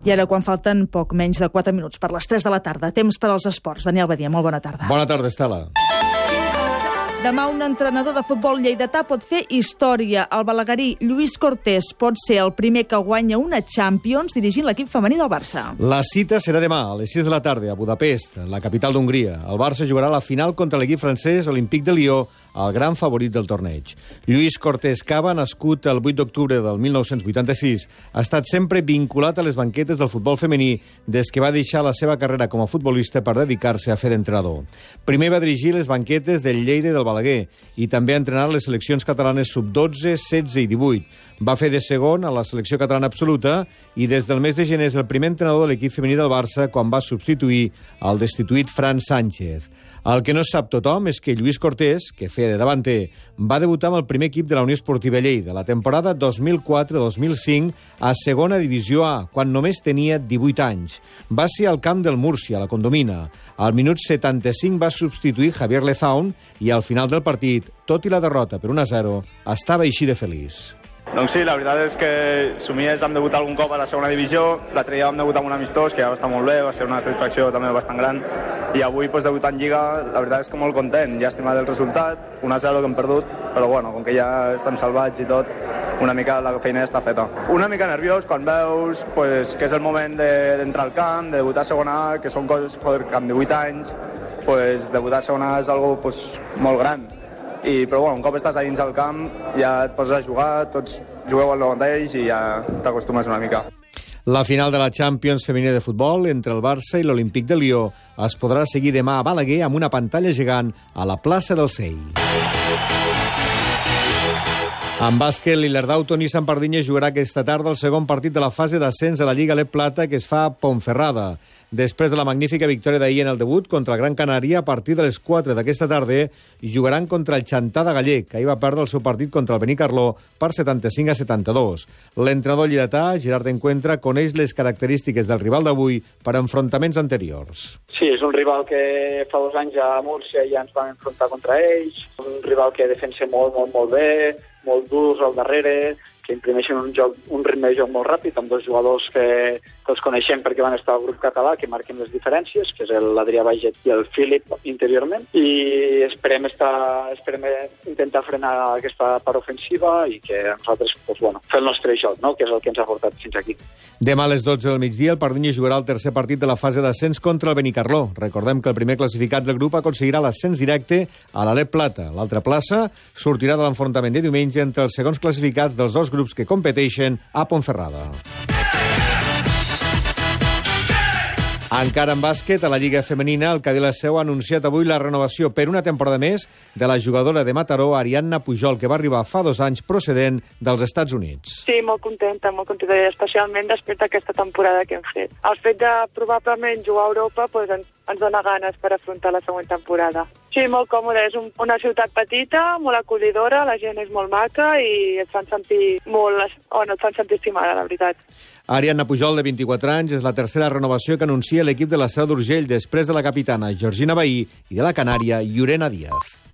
I ara, quan falten poc menys de 4 minuts per les 3 de la tarda, temps per als esports. Daniel Badia, molt bona tarda. Bona tarda, Estela. Demà un entrenador de futbol lleidatà pot fer història. El balaguerí Lluís Cortés pot ser el primer que guanya una Champions dirigint l'equip femení del Barça. La cita serà demà, a les 6 de la tarda, a Budapest, la capital d'Hongria. El Barça jugarà la final contra l'equip francès Olympique de Lió, el gran favorit del torneig. Lluís Cortés Cava, nascut el 8 d'octubre del 1986, ha estat sempre vinculat a les banquetes del futbol femení des que va deixar la seva carrera com a futbolista per dedicar-se a fer d'entrenador. Primer va dirigir les banquetes del Lleida i del Balaguer i també ha entrenat les seleccions catalanes sub-12, 16 i 18. Va fer de segon a la selecció catalana absoluta i des del mes de gener és el primer entrenador de l'equip femení del Barça quan va substituir el destituït Fran Sánchez. El que no sap tothom és que Lluís Cortés, que feia de davanter, va debutar amb el primer equip de la Unió Esportiva Lleida la temporada 2004-2005 a segona divisió A, quan només tenia 18 anys. Va ser al camp del Múrcia, a la Condomina. Al minut 75 va substituir Javier Lezaun i al final del partit, tot i la derrota per 1-0, estava així de feliç. Doncs sí, la veritat és que somies vam debutar algun cop a la segona divisió, l'altre dia vam debutar amb un amistós, que ja va estar molt bé, va ser una satisfacció també bastant gran, i avui debutar en Lliga, la veritat és que molt content, ja estimat el resultat, 1-0 que hem perdut, però bueno, com que ja estem salvats i tot, una mica la feina està feta. Una mica nerviós quan veus que és el moment d'entrar al camp, de debutar a segona A, que són coses que amb 18 anys, debutar a segona A és algo molt gran. Però bueno, un cop estàs a dins del camp ja et poses a jugar, tots jugueu al mateix i ja t'acostumes una mica. La final de la Champions femenina de futbol entre el Barça i l'Olympique de Lió es podrà seguir demà a Balaguer amb una pantalla gegant a la plaça del Seix. En bàsquet, l'Ilardau Toni Sampardinya jugarà aquesta tarda el segon partit de la fase d'ascens de la Lliga Leb Plata que es fa a Ponferrada. Després de la magnífica victòria d'ahir en el debut contra el Gran Canària, a partir de les 4 d'aquesta tarda jugaran contra el Chantada Gallec, que ahir va perdre el seu partit contra el Benicarló per 75-72. L'entrenador lleidatà, Gerard Encuentra, coneix les característiques del rival d'avui per enfrontaments anteriors. Sí, és un rival que fa 2 anys a Múrcia ja ens vam enfrontar contra ells, un rival que defensa molt bé, molt durs al darrere, que imprimeixen un ritme de joc molt ràpid, amb 2 jugadors que els coneixem perquè van estar al grup català, que marquen les diferències, que és l'Adrià Baiget i el Philip interiorment, i esperem intentar frenar aquesta part ofensiva i que nosaltres fer el nostre joc, no? Que és el que ens ha portat fins aquí. Demà a les 12 del migdia el Pardinya jugarà el tercer partit de la fase d'ascens contra el Benicarló. Recordem que el primer classificat del grup aconseguirà l'ascens directe a la Leb Plata. L'altra plaça sortirà de l'enfrontament de diumenge entre els segons classificats dels 2 grups que competeixen a Ponferrada. Encara en bàsquet, a la Lliga Femenina, el Cadí La Seu ha anunciat avui la renovació per una temporada més de la jugadora de Mataró, Ariadna Pujol, que va arribar fa 2 anys procedent dels Estats Units. Sí, molt contenta, especialment després d'aquesta temporada que hem fet. El fet de probablement jugar a Europa ens dona ganes per afrontar la següent temporada. Sí, molt còmode, és una ciutat petita, molt acollidora, la gent és molt maca i et fan sentir estimada, la veritat. Ariadna Pujol, de 24 anys, és la tercera renovació que anuncia l'equip de la Seu d'Urgell després de la capitana Georgina Bahí i de la canària Llorena Díaz.